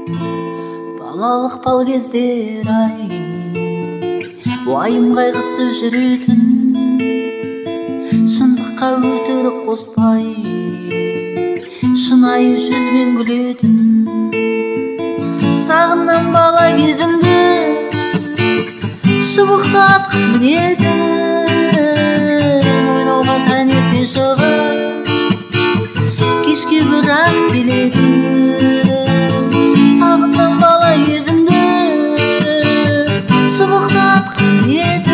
Балалық бал кездер ай, уайым қайғысы жүретін, шындыққа өтірік қоспай, шынайы жүзбен күлетін. Сағыннан бала кезімді, шыбықты атқып мінетін, ойнауға таңертең шығып, кешке бірақ келетін. Сағыннан бала кезімді, шыбықты атқып мінетін,